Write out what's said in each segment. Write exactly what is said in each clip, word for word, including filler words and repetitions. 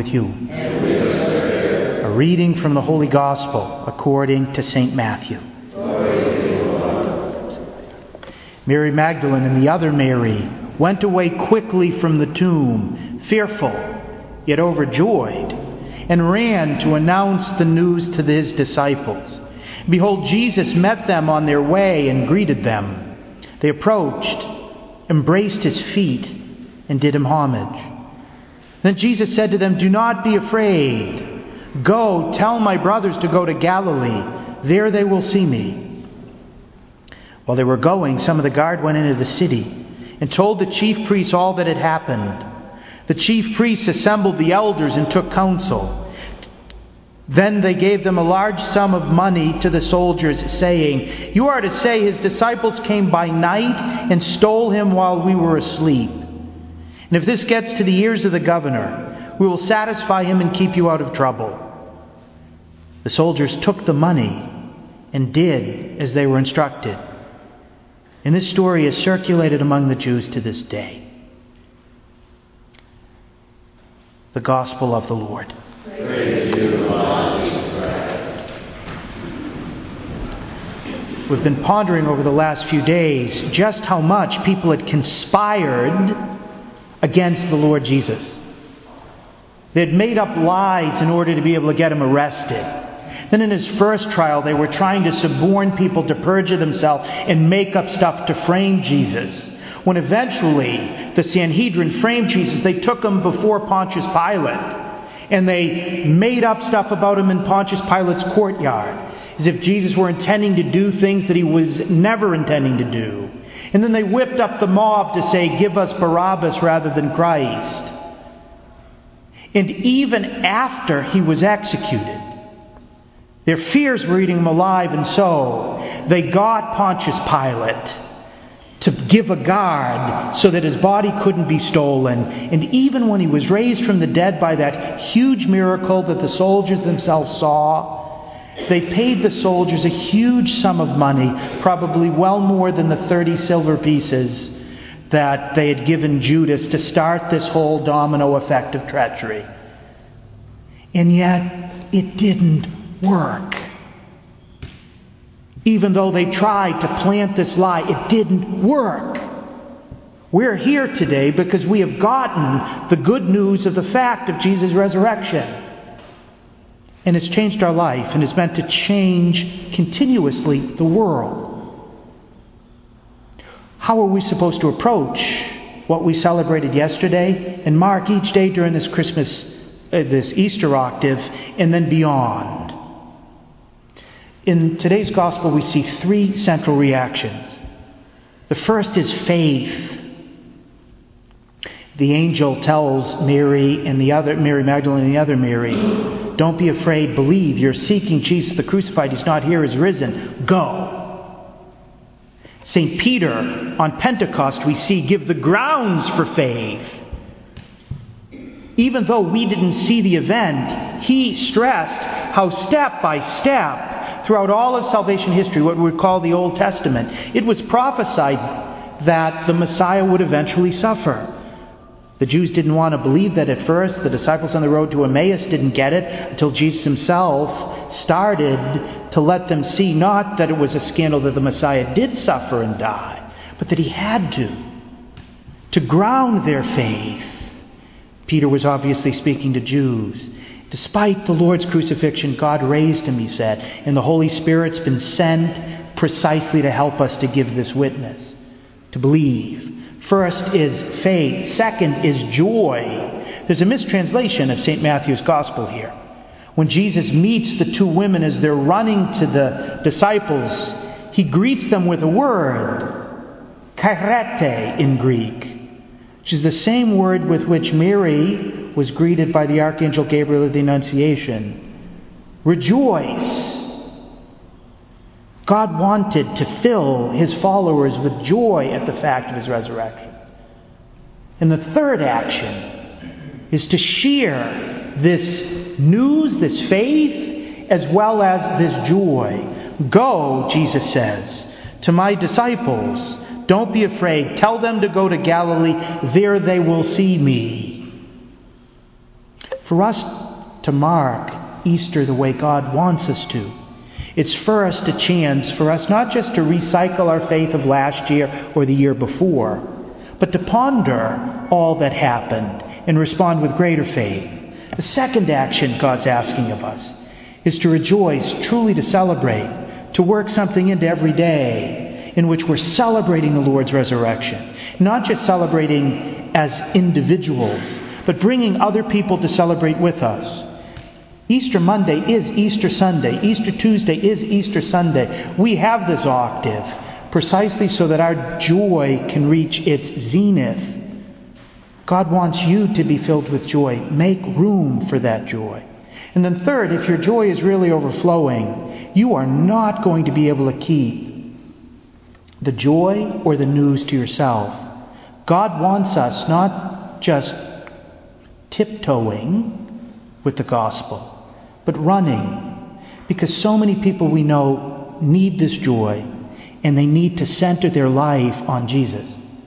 you. And with your spirit. A reading from the Holy Gospel according to Saint Matthew. Glory to you, Lord. Mary Magdalene and the other Mary went away quickly from the tomb, fearful, yet overjoyed, and ran to announce the news to his disciples. Behold, Jesus met them on their way and greeted them. They approached, embraced his feet, and did him homage. Then Jesus said to them, "Do not be afraid. Go, tell my brothers to go to Galilee. There they will see me." While they were going, some of the guard went into the city and told the chief priests all that had happened. The chief priests assembled the elders and took counsel. Then they gave them a large sum of money to the soldiers, saying, "You are to say his disciples came by night and stole him while we were asleep. And if this gets to the ears of the governor, we will satisfy him and keep you out of trouble." The soldiers took the money and did as they were instructed. And this story is circulated among the Jews to this day. The Gospel of the Lord. Praise to you, Lord Jesus Christ. We've been pondering over the last few days just how much people had conspired against the Lord Jesus. They had made up lies in order to be able to get him arrested. Then in his first trial, they were trying to suborn people to perjure themselves and make up stuff to frame Jesus. When eventually the Sanhedrin framed Jesus, they took him before Pontius Pilate. And they made up stuff about him in Pontius Pilate's courtyard, as if Jesus were intending to do things that he was never intending to do. And then they whipped up the mob to say, "Give us Barabbas rather than Christ." And even after he was executed, their fears were eating him alive, and so they got Pontius Pilate to give a guard so that his body couldn't be stolen. And even when he was raised from the dead by that huge miracle that the soldiers themselves saw, they paid the soldiers a huge sum of money, probably well more than the thirty silver pieces that they had given Judas to start this whole domino effect of treachery. And yet, it didn't work. Even though they tried to plant this lie, it didn't work. We're here today because we have gotten the good news of the fact of Jesus' resurrection. And it's changed our life and is meant to change continuously the world. How are we supposed to approach what we celebrated yesterday and mark each day during this Christmas, uh, this Easter octave, and then beyond? In today's Gospel, we see three central reactions. The first is faith. The angel tells Mary and the other Mary Magdalene and the other Mary, "Don't be afraid, believe. You're seeking Jesus the crucified. He's not here, he's risen. Go." Saint Peter, on Pentecost, we see give the grounds for faith. Even though we didn't see the event, he stressed how step by step, throughout all of salvation history, what we would call the Old Testament, it was prophesied that the Messiah would eventually suffer. The Jews didn't want to believe that at first. The disciples on the road to Emmaus didn't get it until Jesus himself started to let them see not that it was a scandal that the Messiah did suffer and die, but that he had to. To ground their faith. Peter was obviously speaking to Jews. Despite the Lord's crucifixion, God raised him, he said, and the Holy Spirit's been sent precisely to help us to give this witness, to believe. First is faith. Second is joy. There's a mistranslation of Saint Matthew's Gospel here. When Jesus meets the two women as they're running to the disciples, he greets them with a word, chairete in Greek, which is the same word with which Mary was greeted by the Archangel Gabriel at the Annunciation. Rejoice. God wanted to fill his followers with joy at the fact of his resurrection. And the third action is to share this news, this faith, as well as this joy. Go, Jesus says, to my disciples. Don't be afraid. Tell them to go to Galilee. There they will see me. for us to mark Easter the way God wants us to. It's first a chance for us not just to recycle our faith of last year or the year before, but to ponder all that happened and respond with greater faith. The second action God's asking of us is to rejoice, truly to celebrate, to work something into every day in which we're celebrating the Lord's resurrection. Not just celebrating as individuals, but bringing other people to celebrate with us. Easter Monday is Easter Sunday. Easter Tuesday is Easter Sunday. We have this octave precisely so that our joy can reach its zenith. God wants you to be filled with joy. Make room for that joy. And then third, if your joy is really overflowing, you are not going to be able to keep the joy or the news to yourself. God wants us not just tiptoeing with the gospel, but running, because so many people we know need this joy, and they need to center their life on Jesus.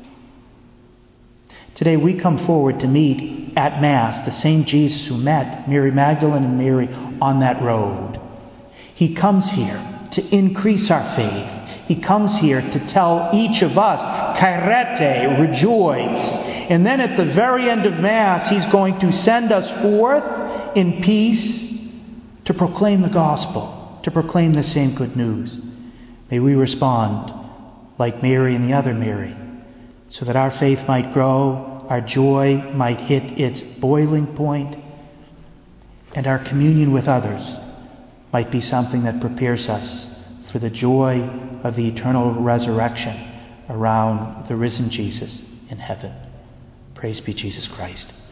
Today we come forward to meet at Mass the same Jesus who met Mary Magdalene and Mary on that road. He comes here to increase our faith. He comes here to tell each of us, chairete, rejoice. And then at the very end of Mass, He's going to send us forth in peace to proclaim the gospel, to proclaim the same good news. May we respond like Mary and the other Mary, so that our faith might grow, our joy might hit its boiling point, and our communion with others might be something that prepares us for the joy of the eternal resurrection around the risen Jesus in heaven. Praise be Jesus Christ.